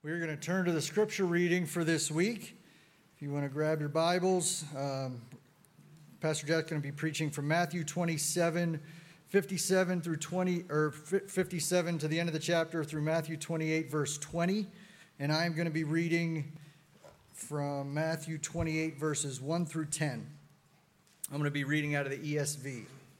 We're going to turn to the scripture reading for this week. If you want to grab your Bibles, Pastor Jack's going to be preaching from Matthew 27, 57 through 20, or 57 to the end of the chapter through Matthew 28, verse 20. And I am going to be reading from Matthew 28, verses 1 through 10. I'm going to be reading out of the ESV.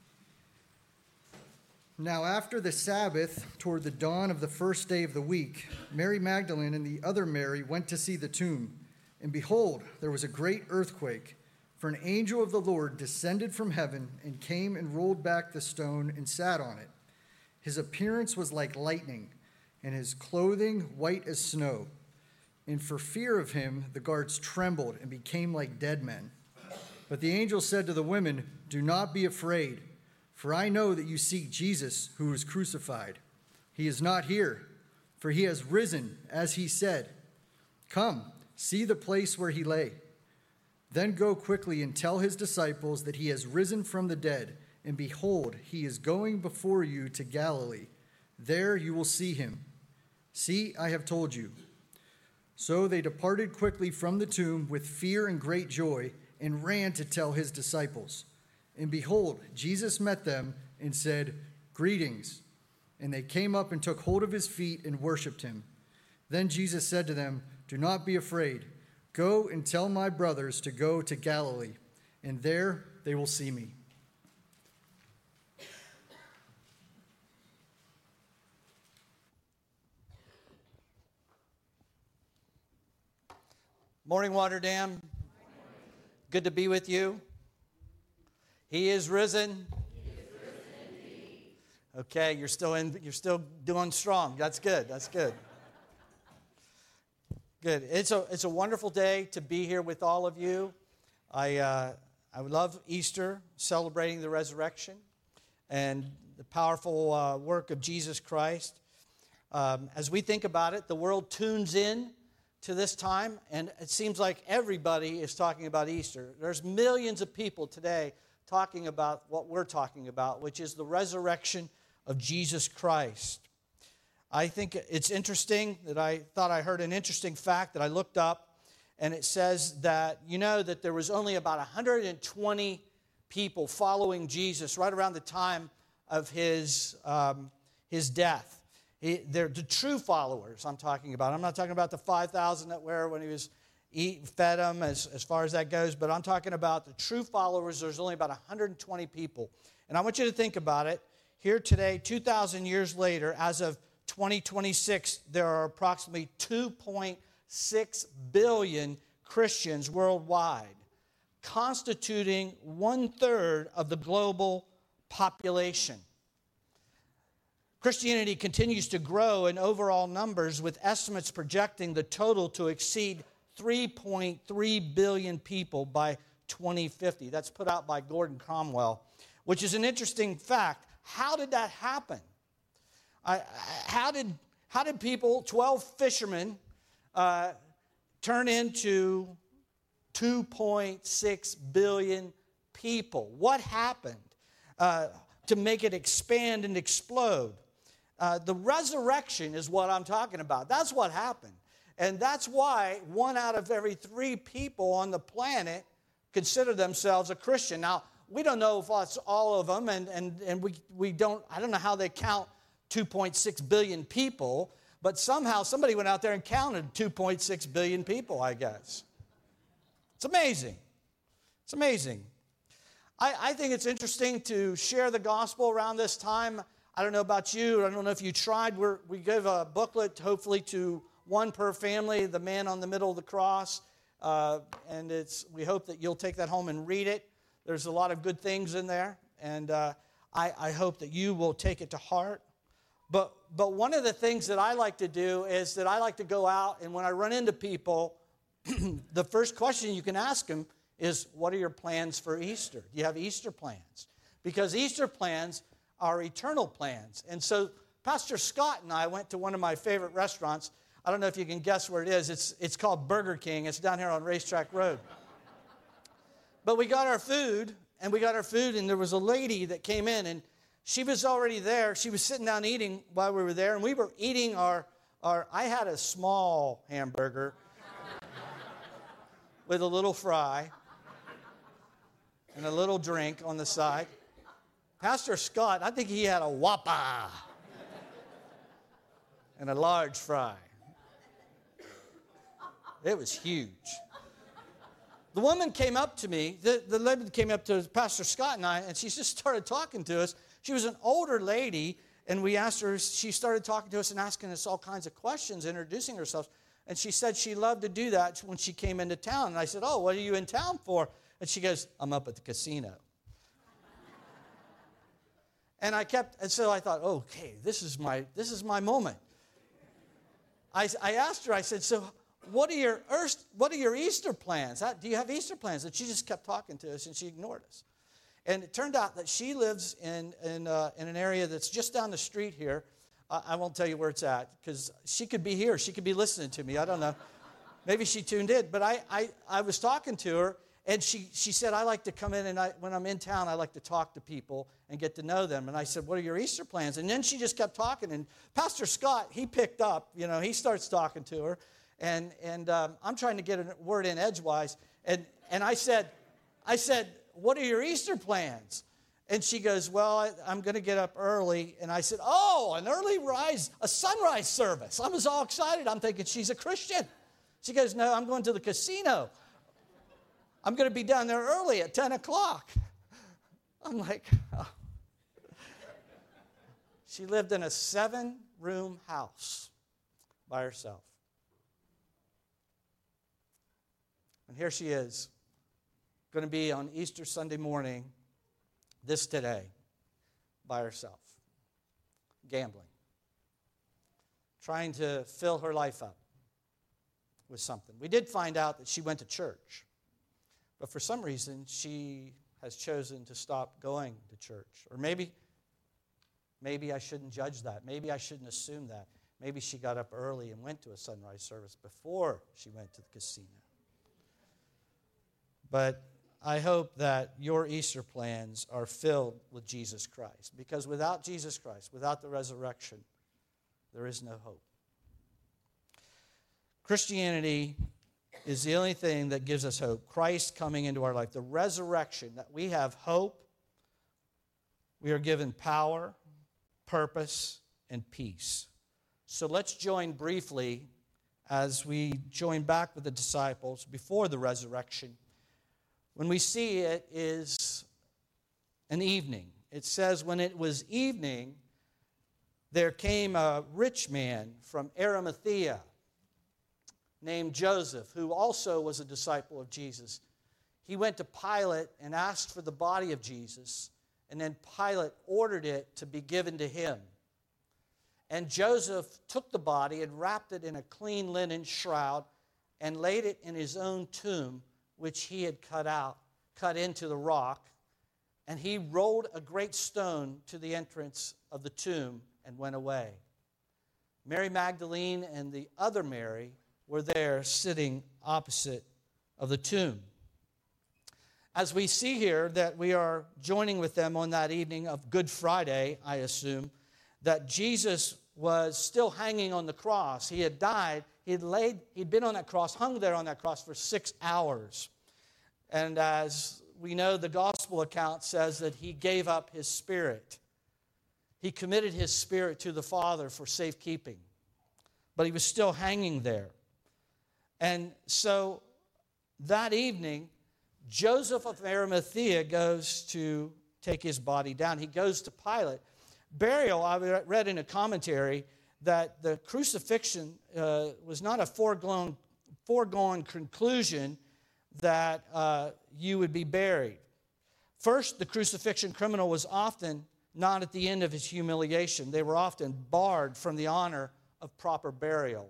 Now after the Sabbath, toward the dawn of the first day of the week, Mary Magdalene and the other Mary went to see the tomb. And behold, there was a great earthquake, for an angel of the Lord descended from heaven and came and rolled back the stone and sat on it. His appearance was like lightning, and his clothing white as snow. And for fear of him, the guards trembled and became like dead men. But the angel said to the women, "Do not be afraid. For I know that you seek Jesus who was crucified. He is not here, for he has risen, as he said. Come, see the place where he lay. Then go quickly and tell his disciples that he has risen from the dead, and behold, he is going before you to Galilee. There you will see him. See, I have told you." So they departed quickly from the tomb with fear and great joy, and ran to tell his disciples. And behold, Jesus met them and said, "Greetings." And they came up and took hold of his feet and worshipped him. Then Jesus said to them, "Do not be afraid. Go and tell my brothers to go to Galilee, and there they will see me." Morning, Water Dam. Good to be with you. He is risen. He is risen indeed. Okay, you're still doing strong. That's good. That's good. Good. It's a wonderful day to be here with all of you. I love Easter, celebrating the resurrection and the powerful work of Jesus Christ. As we think about it, the world tunes in to this time, and it seems like everybody is talking about Easter. There's millions of people today talking about what we're talking about, which is the resurrection of Jesus Christ. I think it's interesting that I thought I heard an interesting fact that I looked up, and it says that, that there was only about 120 people following Jesus right around the time of his death. They're the true followers I'm talking about. I'm not talking about the 5,000 that were when he was fed them as far as that goes, but I'm talking about the true followers. There's only about 120 people. And I want you to think about it. Here today, 2,000 years later, as of 2026, there are approximately 2.6 billion Christians worldwide, constituting 1/3 of the global population. Christianity continues to grow in overall numbers, with estimates projecting the total to exceed 3.3 billion people by 2050. That's put out by Gordon Conwell, which is an interesting fact. How did that happen? How did people, 12 fishermen, turn into 2.6 billion people? What happened to make it expand and explode? The resurrection is what I'm talking about. That's what happened. And that's why 1 out of every 3 people on the planet consider themselves a Christian. Now, we don't know if that's all of them, and we don't, I don't know how they count 2.6 billion people, but somehow somebody went out there and counted 2.6 billion people, I guess. It's amazing. It's amazing. I think it's interesting to share the gospel around this time. I don't know about you. I don't know if you tried. We give a booklet, hopefully, to one per family, the man on the middle of the cross. And we hope that you'll take that home and read it. There's a lot of good things in there. And I hope that you will take it to heart. But one of the things that I like to do is that I like to go out, and when I run into people, the first question you can ask them is, what are your plans for Easter? Do you have Easter plans? Because Easter plans are eternal plans. And so Pastor Scott and I went to one of my favorite restaurants. I don't know if you can guess where it is. It's called Burger King. It's down here on Racetrack Road. But we got our food, and there was a lady that came in, and she was already there. She was sitting down eating while we were there, and we were eating our Or I had a small hamburger with a little fry and a little drink on the side. Pastor Scott, I think he had a Whopper and a large fry. It was huge. The woman came up to me, the lady came up to Pastor Scott and I, and she just started talking to us. She was an older lady, and we asked her, she started talking to us and asking us all kinds of questions, introducing herself. And she said she loved to do that when she came into town. And I said, oh, what are you in town for? And she goes, I'm up at the casino. And so I thought, okay, this is my moment. I asked her, I said, so what are your Easter plans? Do you have Easter plans? And she just kept talking to us, and she ignored us. And it turned out that she lives in an area that's just down the street here. I won't tell you where it's at, because she could be here. She could be listening to me. I don't know. Maybe she tuned in. But I was talking to her, and she said, I like to come in, and when I'm in town, I like to talk to people and get to know them. And I said, what are your Easter plans? And then she just kept talking. And Pastor Scott, he picked up. He starts talking to her. And I'm trying to get a word in edgewise. And I said, what are your Easter plans? And she goes, well, I'm going to get up early. And I said, a sunrise service. I was all excited. I'm thinking she's a Christian. She goes, no, I'm going to the casino. I'm going to be down there early at 10 o'clock. I'm like, oh. She lived in a 7-room house by herself. And here she is, going to be on Easter Sunday morning, today, by herself, gambling, trying to fill her life up with something. We did find out that she went to church, but for some reason, she has chosen to stop going to church. Or maybe I shouldn't judge that. Maybe I shouldn't assume that. Maybe she got up early and went to a sunrise service before she went to the casino. But I hope that your Easter plans are filled with Jesus Christ. Because without Jesus Christ, without the resurrection, there is no hope. Christianity is the only thing that gives us hope. Christ coming into our life. The resurrection, that we have hope. We are given power, purpose, and peace. So let's join briefly as we join back with the disciples before the resurrection. When we see it is an evening. It says, when it was evening, there came a rich man from Arimathea named Joseph, who also was a disciple of Jesus. He went to Pilate and asked for the body of Jesus, and then Pilate ordered it to be given to him. And Joseph took the body and wrapped it in a clean linen shroud and laid it in his own tomb, which he had cut into the rock, and he rolled a great stone to the entrance of the tomb and went away. Mary Magdalene and the other Mary were there sitting opposite of the tomb. As we see here that we are joining with them on that evening of Good Friday, I assume, that Jesus was still hanging on the cross. He had died. He'd been on that cross, hung there on that cross for 6 hours. And as we know, the gospel account says that he gave up his spirit. He committed his spirit to the Father for safekeeping. But he was still hanging there. And so that evening, Joseph of Arimathea goes to take his body down. He goes to Pilate. Burial, I read in a commentary that the crucifixion was not a foregone conclusion that you would be buried. First, the crucifixion criminal was often not at the end of his humiliation. They were often barred from the honor of proper burial.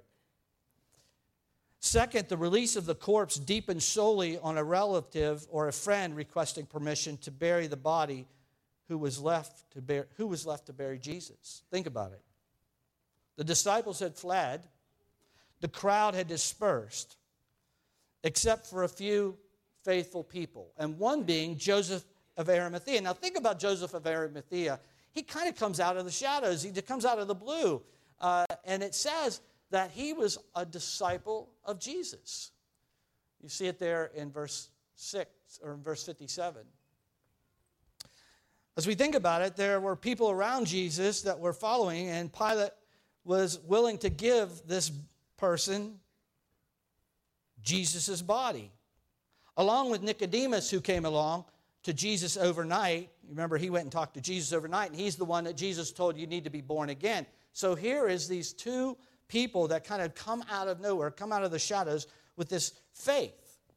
Second, the release of the corpse deepened solely on a relative or a friend requesting permission to bury the body who was left to bury Jesus. Think about it. The disciples had fled. The crowd had dispersed, except for a few faithful people, and one being Joseph of Arimathea. Now think about Joseph of Arimathea. He kind of comes out of the shadows. He comes out of the blue. And it says that he was a disciple of Jesus. You see it there in verse 6 or in verse 57. As we think about it, there were people around Jesus that were following, and Pilate was willing to give this person Jesus' body. Along with Nicodemus, who came along to Jesus overnight. Remember, he went and talked to Jesus overnight, and he's the one that Jesus told, you need to be born again. So here is these two people that kind of come out of nowhere, come out of the shadows with this faith,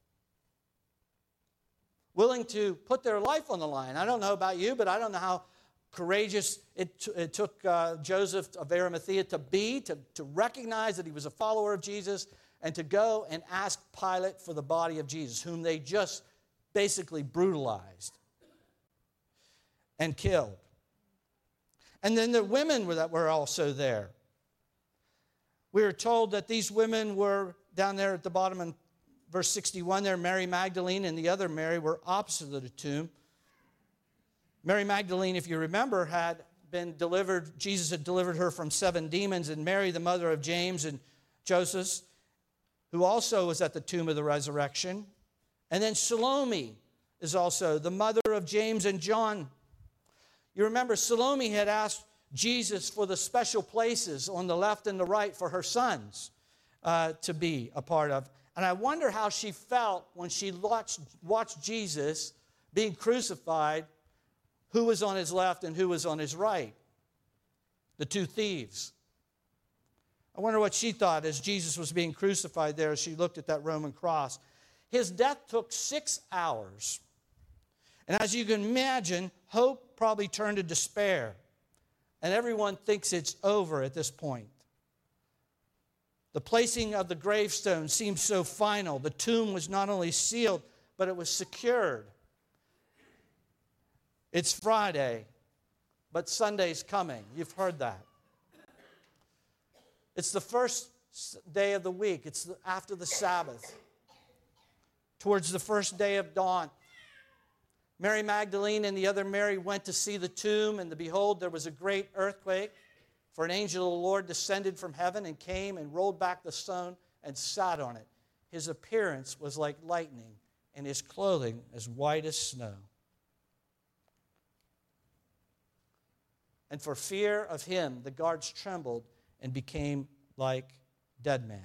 willing to put their life on the line. I don't know about you, but I don't know how courageous it took Joseph of Arimathea to be, to recognize that he was a follower of Jesus, and to go and ask Pilate for the body of Jesus, whom they just basically brutalized and killed. And then the women that were also there. We are told that these women were down there at the bottom in verse 61 there. Mary Magdalene and the other Mary were opposite of the tomb. Mary Magdalene, if you remember, had been delivered. Jesus had delivered her from 7 demons. And Mary, the mother of James and Joseph, who also was at the tomb of the resurrection. And then Salome is also the mother of James and John. You remember Salome had asked Jesus for the special places on the left and the right for her sons to be a part of. And I wonder how she felt when she watched Jesus being crucified, who was on his left and who was on his right. The two thieves. I wonder what she thought as Jesus was being crucified there as she looked at that Roman cross. His death took 6 hours. And as you can imagine, hope probably turned to despair. And everyone thinks it's over at this point. The placing of the gravestone seemed so final. The tomb was not only sealed, but it was secured. It's Friday, but Sunday's coming. You've heard that. It's the first day of the week. It's after the Sabbath, towards the first day of dawn. Mary Magdalene and the other Mary went to see the tomb, and behold, there was a great earthquake. For an angel of the Lord descended from heaven and came and rolled back the stone and sat on it. His appearance was like lightning, and his clothing as white as snow. And for fear of him, the guards trembled and became like dead men.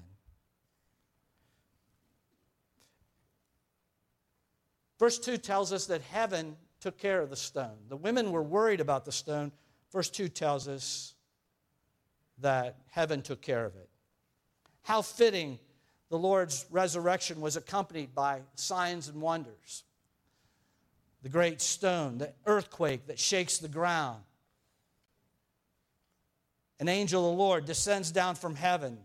Verse 2 tells us that heaven took care of the stone. The women were worried about the stone. Verse 2 tells us that heaven took care of it. How fitting the Lord's resurrection was accompanied by signs and wonders. The great stone, the earthquake that shakes the ground. An angel of the Lord descends down from heaven.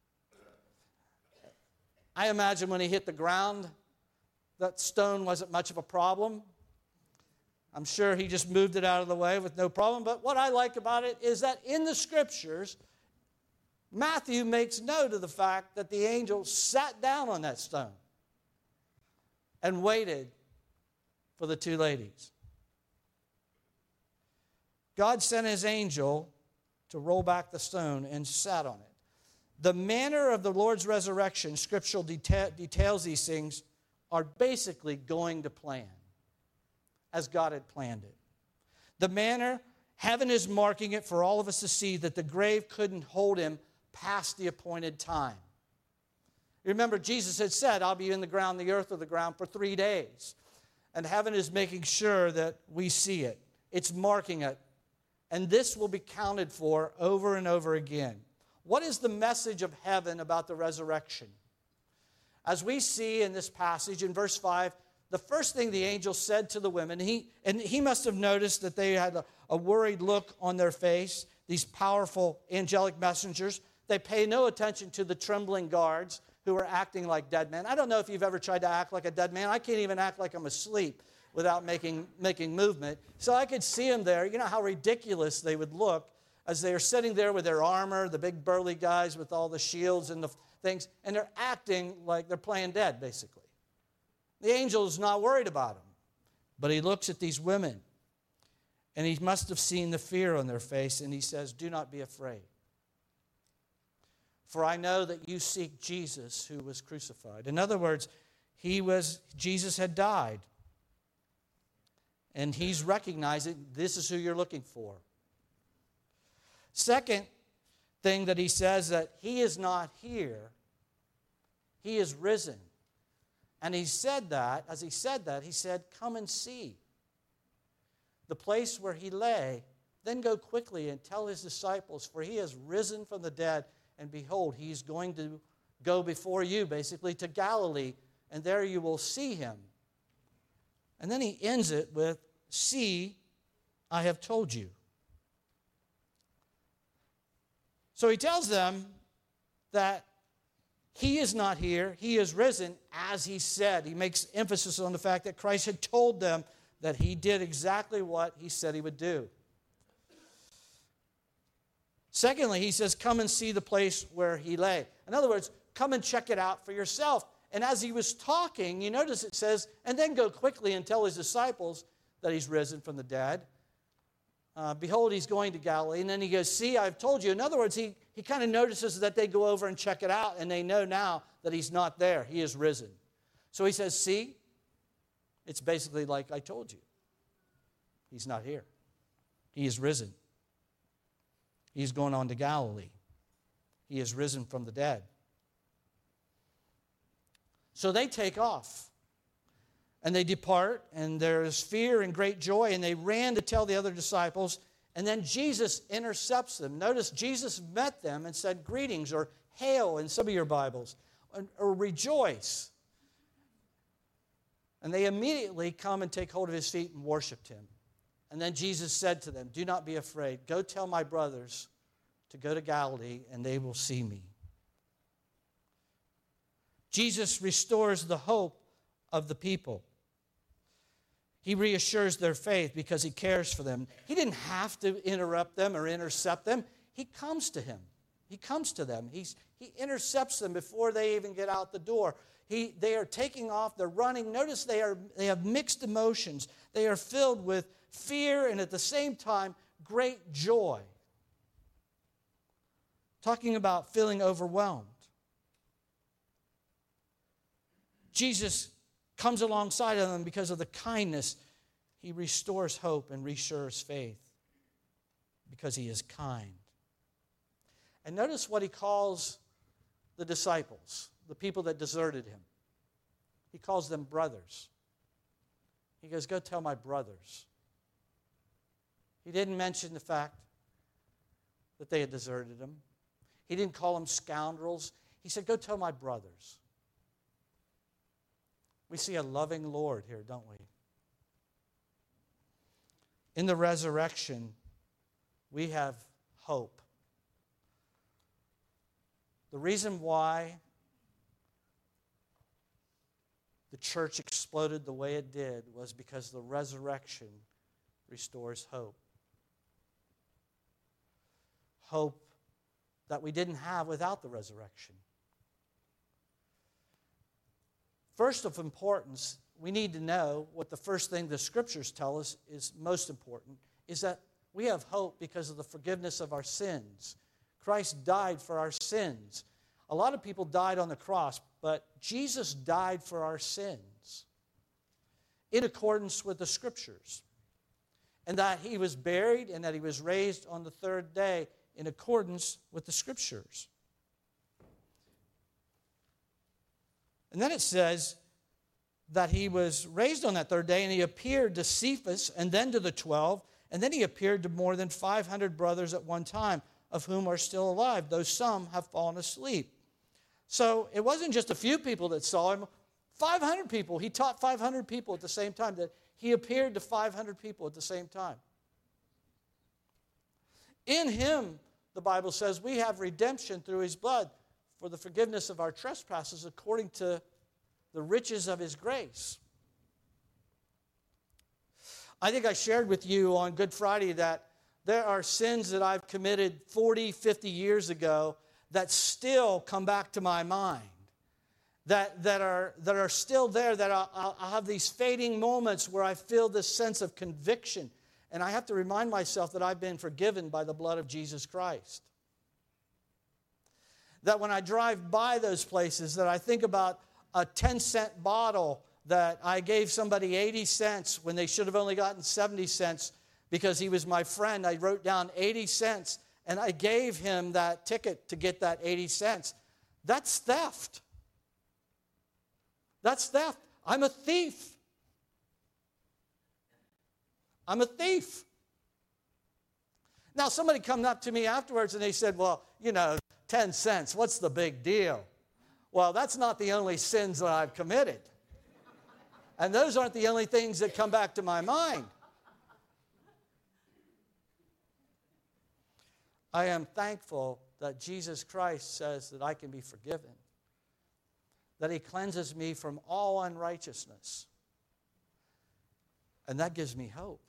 I imagine when he hit the ground, that stone wasn't much of a problem. I'm sure he just moved it out of the way with no problem. But what I like about it is that in the Scriptures, Matthew makes note of the fact that the angel sat down on that stone and waited for the two ladies. God sent his angel to roll back the stone and sat on it. The manner of the Lord's resurrection, scriptural details these things, are basically going to plan as God had planned it. The manner, heaven is marking it for all of us to see that the grave couldn't hold him past the appointed time. Remember, Jesus had said, I'll be in the ground, the earth or the ground for 3 days. And heaven is making sure that we see it. It's marking it. And this will be counted for over and over again. What is the message of heaven about the resurrection? As we see in this passage in verse 5, the first thing the angel said to the women, he must have noticed that they had a worried look on their face, these powerful angelic messengers. They pay no attention to the trembling guards who are acting like dead men. I don't know if you've ever tried to act like a dead man. I can't even act like I'm asleep without making movement. So I could see them there. You know how ridiculous they would look as they are sitting there with their armor, the big burly guys with all the shields and the things, and they're acting like they're playing dead, basically. The angel is not worried about them, but he looks at these women, and he must have seen the fear on their face, and he says, do not be afraid. For I know that you seek Jesus who was crucified. In other words, Jesus had died. And he's recognizing this is who you're looking for. Second thing that he says, that he is not here, he is risen. And he said that, as he said that, he said, come and see the place where he lay. Then go quickly and tell his disciples, for he has risen from the dead, and behold, he's going to go before you, basically, to Galilee, and there you will see him. And then he ends it with, see, I have told you. So he tells them that he is not here, he is risen, as he said. He makes emphasis on the fact that Christ had told them that he did exactly what he said he would do. Secondly, he says, come and see the place where he lay. In other words, come and check it out for yourself. And as he was talking, you notice it says, and then go quickly and tell his disciples that he's risen from the dead. Behold, he's going to Galilee. And then he goes, see, I've told you. In other words, he kind of notices that they go over and check it out, and they know now that he's not there. He is risen. So he says, see, it's basically like I told you. He's not here. He is risen. He's going on to Galilee. He is risen from the dead. So they take off. And they depart, and there is fear and great joy, and they ran to tell the other disciples, and then Jesus intercepts them. Notice Jesus met them and said, greetings, or hail in some of your Bibles, or rejoice. And they immediately come and take hold of his feet and worshiped him. And then Jesus said to them, do not be afraid. Go tell my brothers to go to Galilee, and they will see me. Jesus restores the hope of the people. He reassures their faith because he cares for them. He didn't have to interrupt them or intercept them. He comes to him. He comes to them. He intercepts them before they even get out the door. They are taking off. They're running. Notice they have mixed emotions. They are filled with fear and at the same time great joy. Talking about feeling overwhelmed. Jesus comes alongside of them because of the kindness. He restores hope and reassures faith because he is kind. And notice what he calls the disciples, the people that deserted him. He calls them brothers. He goes, go tell my brothers. He didn't mention the fact that they had deserted him. He didn't call them scoundrels. He said, go tell my brothers. We see a loving Lord here, don't we? In the resurrection, we have hope. The reason why the church exploded the way it did was because the resurrection restores hope. Hope that we didn't have without the resurrection. First of importance, we need to know what the first thing the scriptures tell us is most important, is that we have hope because of the forgiveness of our sins. Christ died for our sins. A lot of people died on the cross, but Jesus died for our sins in accordance with the scriptures. And that he was buried and that he was raised on the third day in accordance with the scriptures. And then it says that he was raised on that third day, and he appeared to Cephas and then to the 12, and then he appeared to more than 500 brothers at one time, of whom are still alive, though some have fallen asleep. So it wasn't just a few people that saw him, 500 people. He taught 500 people at the same time, that he appeared to 500 people at the same time. In him, the Bible says, we have redemption through his blood for the forgiveness of our trespasses according to the riches of his grace. I think I shared with you on Good Friday that there are sins that I've committed 40, 50 years ago that still come back to my mind, that are still there, that I'll have these fading moments where I feel this sense of conviction, and I have to remind myself that I've been forgiven by the blood of Jesus Christ. that when I drive by those places, that I think about a 10-cent bottle that I gave somebody 80 cents when they should have only gotten 70 cents because he was my friend. I wrote down 80 cents, and I gave him that ticket to get that 80 cents. That's theft. That's theft. I'm a thief. I'm a thief. Now, somebody come up to me afterwards and they said, well, 10 cents, what's the big deal? Well, that's not the only sins that I've committed. And those aren't the only things that come back to my mind. I am thankful that Jesus Christ says that I can be forgiven, that he cleanses me from all unrighteousness. And that gives me hope.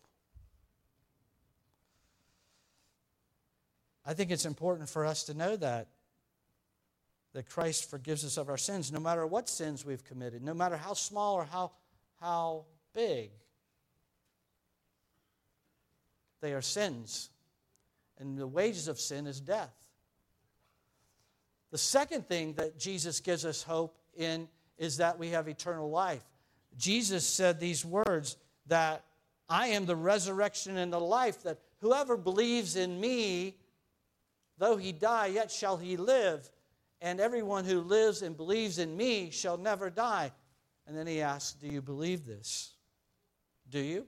I think it's important for us to know that Christ forgives us of our sins, no matter what sins we've committed, no matter how small or how big. They are sins, and the wages of sin is death. The second thing that Jesus gives us hope in is that we have eternal life. Jesus said these words, that I am the resurrection and the life, that whoever believes in me, though he die, yet shall he live, and everyone who lives and believes in me shall never die. And then he asks, do you believe this? Do you?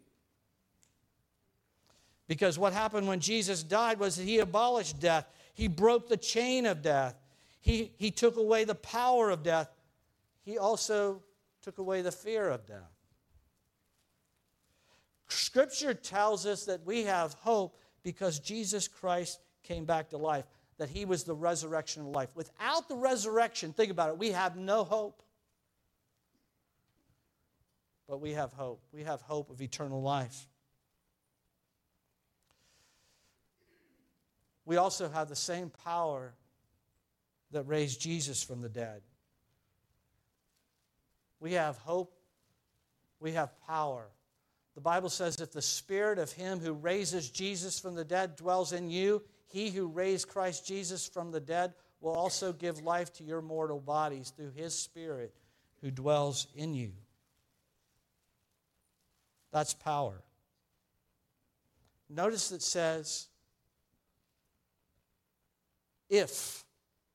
Because what happened when Jesus died was that he abolished death. He broke the chain of death. He took away the power of death. He also took away the fear of death. Scripture tells us that we have hope because Jesus Christ came back to life, that he was the resurrection of life. Without the resurrection, think about it, we have no hope. But we have hope. We have hope of eternal life. We also have the same power that raised Jesus from the dead. We have hope. We have power. The Bible says, if the spirit of him who raises Jesus from the dead dwells in you, he who raised Christ Jesus from the dead will also give life to your mortal bodies through his Spirit who dwells in you. That's power. Notice it says, if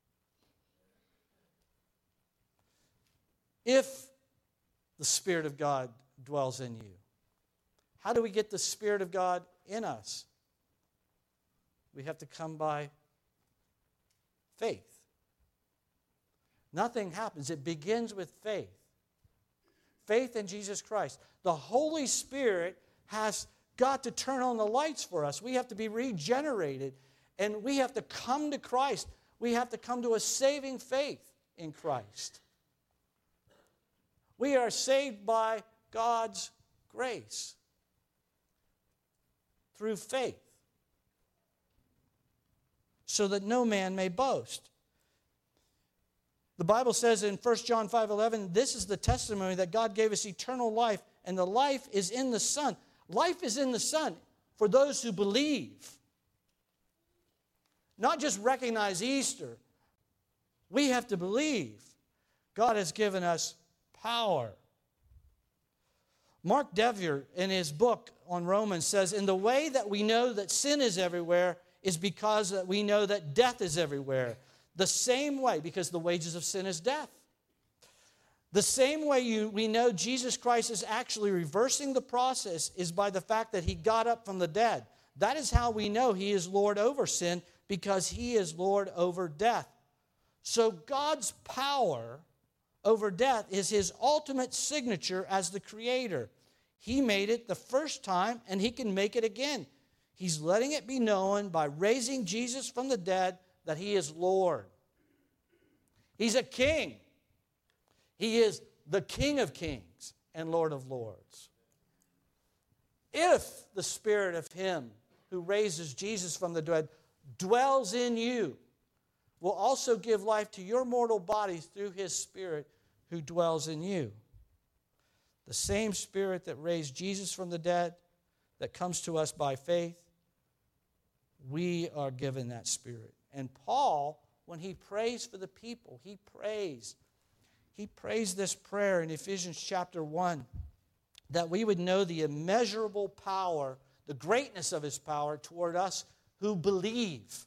the Spirit of God dwells in you. How do we get the Spirit of God in us? We have to come by faith. Nothing happens. It begins with faith. Faith in Jesus Christ. The Holy Spirit has got to turn on the lights for us. We have to be regenerated, and we have to come to Christ. We have to come to a saving faith in Christ. We are saved by God's grace through faith, so that no man may boast. The Bible says in 1 John 5:11, this is the testimony that God gave us eternal life, and the life is in the Son. Life is in the Son for those who believe. Not just recognize Easter. We have to believe. God has given us power. Mark Dever, in his book on Romans, says, in the way that we know that sin is everywhere is because that we know that death is everywhere. The same way, because the wages of sin is death. The same way we know Jesus Christ is actually reversing the process is by the fact that he got up from the dead. That is how we know he is Lord over sin, because he is Lord over death. So God's power over death is his ultimate signature as the Creator. He made it the first time, and he can make it again. He's letting it be known by raising Jesus from the dead that he is Lord. He's a king. He is the King of kings and Lord of lords. If the Spirit of him who raises Jesus from the dead dwells in you, will also give life to your mortal bodies through his Spirit who dwells in you. The same Spirit that raised Jesus from the dead, that comes to us by faith, we are given that Spirit. And Paul when he prays for the people, he prays this prayer in Ephesians chapter 1, that we would know the immeasurable power, the greatness of his power toward us who believe.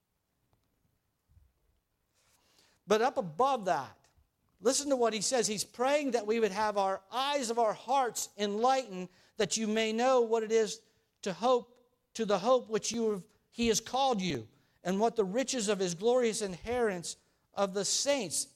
But up above that, listen to what he says. He's praying that we would have our eyes of our hearts enlightened, that you may know what it is to the hope which he has called you, and what the riches of his glorious inheritance of the saints.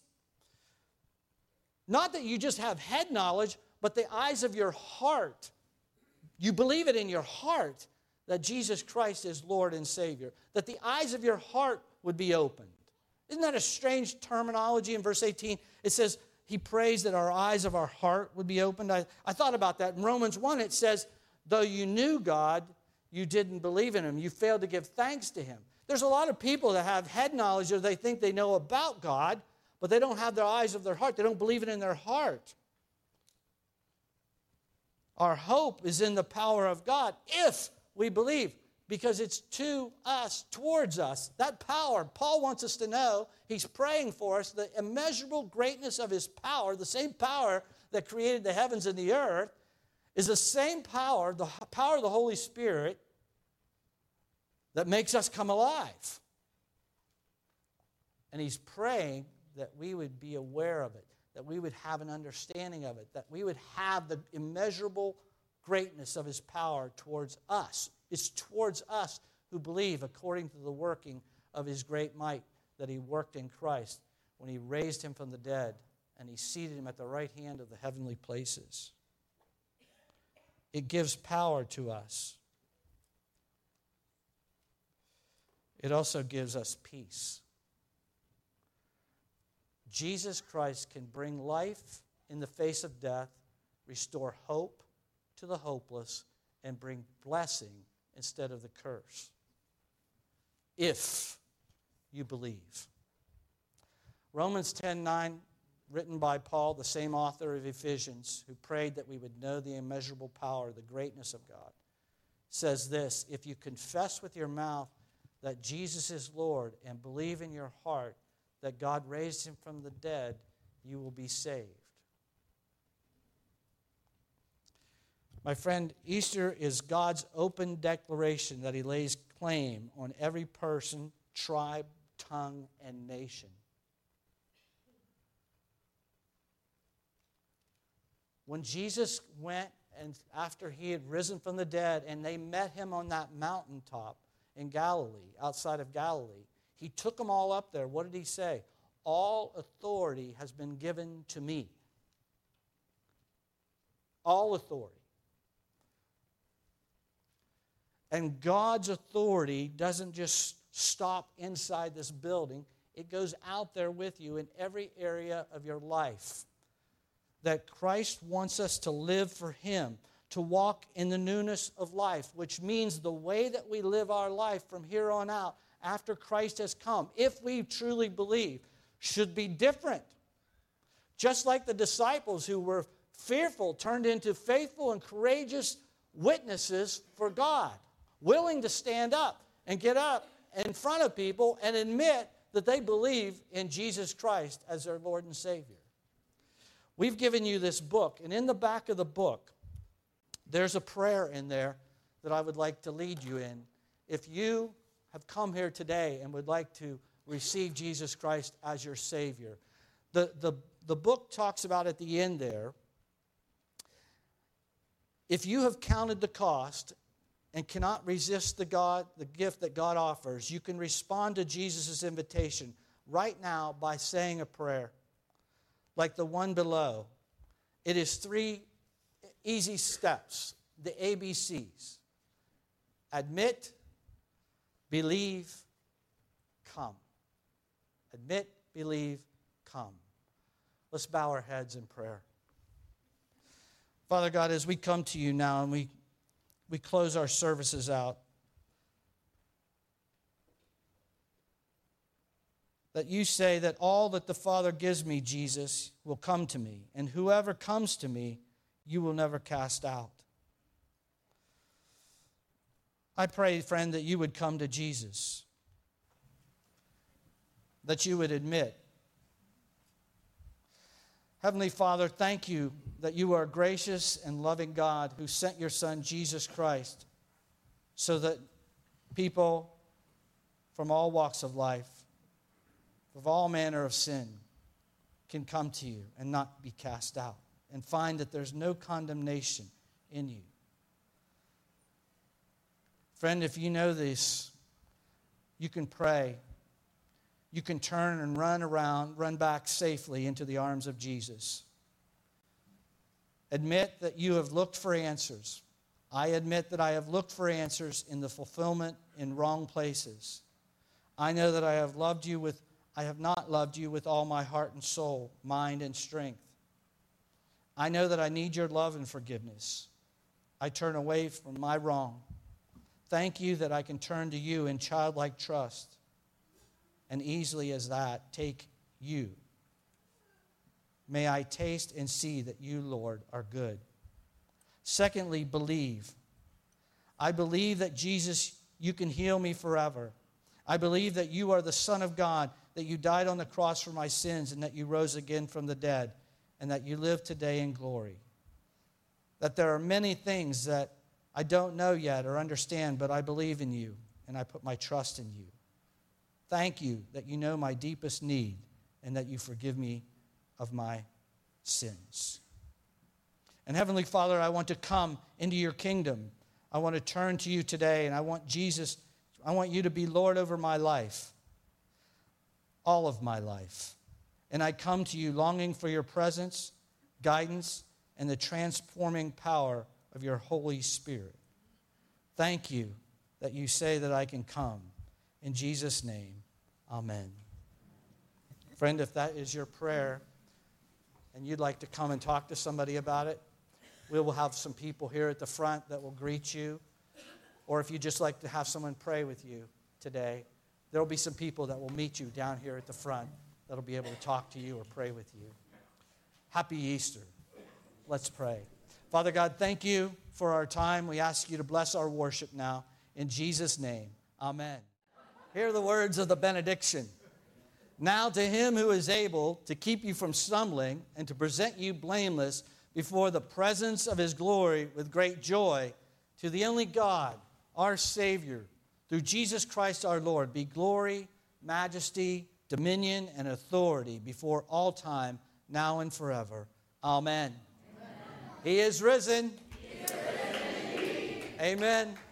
Not that you just have head knowledge, but the eyes of your heart. You believe it in your heart that Jesus Christ is Lord and Savior. That the eyes of your heart would be opened. Isn't that a strange terminology in verse 18? It says, he prays that our eyes of our heart would be opened. I thought about that. In Romans 1, it says, though you knew God, you didn't believe in him. You failed to give thanks to him. There's a lot of people that have head knowledge, or they think they know about God, but they don't have their eyes of their heart. They don't believe it in their heart. Our hope is in the power of God if we believe, because it's to us, towards us. That power, Paul wants us to know, he's praying for us, the immeasurable greatness of his power, the same power that created the heavens and the earth, is the same power, the power of the Holy Spirit, that makes us come alive. And he's praying that we would be aware of it, that we would have an understanding of it, that we would have the immeasurable greatness of his power towards us. It's towards us who believe, according to the working of his great might that he worked in Christ when he raised him from the dead and he seated him at the right hand of the heavenly places. It gives power to us. It also gives us peace. Jesus Christ can bring life in the face of death, restore hope to the hopeless, and bring blessing instead of the curse, if you believe. Romans 10:9, written by Paul, the same author of Ephesians, who prayed that we would know the immeasurable power, the greatness of God, says this: if you confess with your mouth that Jesus is Lord and believe in your heart that God raised him from the dead, you will be saved. My friend, Easter is God's open declaration that he lays claim on every person, tribe, tongue, and nation. When Jesus went, and after he had risen from the dead, and they met him on that mountaintop in Galilee, outside of Galilee, he took them all up there. What did he say? All authority has been given to me. All authority. And God's authority doesn't just stop inside this building. It goes out there with you in every area of your life. That Christ wants us to live for him, to walk in the newness of life, which means the way that we live our life from here on out after Christ has come, if we truly believe, should be different. Just like the disciples who were fearful turned into faithful and courageous witnesses for God, willing to stand up and get up in front of people and admit that they believe in Jesus Christ as their Lord and Savior. We've given you this book, and in the back of the book, there's a prayer in there that I would like to lead you in. If you have come here today and would like to receive Jesus Christ as your Savior, the book talks about at the end there, if you have counted the cost and cannot resist the gift that God offers, you can respond to Jesus' invitation right now by saying a prayer like the one below. It is 3 easy steps, the ABCs. Admit, believe, come. Admit, believe, come. Let's bow our heads in prayer. Father God, as we come to you now and we close our services out, that you say that all that the Father gives me, Jesus, will come to me, and whoever comes to me, you will never cast out. I pray, friend, that you would come to Jesus. that you would admit. Heavenly Father, thank you that you are a gracious and loving God who sent your Son, Jesus Christ, so that people from all walks of life, of all manner of sin, can come to you and not be cast out and find that there's no condemnation in you. Friend, if you know this, you can pray. You can turn and run back safely into the arms of Jesus. Admit that you have looked for answers. I admit that I have looked for answers in the fulfillment in wrong places. I know that I have not loved you with all my heart and soul, mind and strength. I know that I need your love and forgiveness. I turn away from my wrong. Thank you that I can turn to you in childlike trust, and easily as that, take you. May I taste and see that you, Lord, are good. Secondly, believe. I believe that Jesus, you can heal me forever. I believe that you are the Son of God, that you died on the cross for my sins, and that you rose again from the dead, and that you live today in glory. That there are many things that I don't know yet or understand, but I believe in you, and I put my trust in you. Thank you that you know my deepest need, and that you forgive me of my sins. And Heavenly Father, I want to come into your kingdom. I want to turn to you today, and I want you to be Lord over my life, all of my life. And I come to you longing for your presence, guidance, and the transforming power of your Holy Spirit. Thank you that you say that I can come. In Jesus' name, amen. Friend, if that is your prayer and you'd like to come and talk to somebody about it, we will have some people here at the front that will greet you. Or if you'd just like to have someone pray with you today, there will be some people that will meet you down here at the front that will be able to talk to you or pray with you. Happy Easter. Let's pray. Father God, thank you for our time. We ask you to bless our worship now. In Jesus' name, amen. Hear the words of the benediction. Now to him who is able to keep you from stumbling and to present you blameless before the presence of his glory with great joy, to the only God, our Savior, through Jesus Christ our Lord, be glory, majesty, dominion, and authority before all time, now and forever. Amen. Amen. He is risen. He is risen indeed. Amen.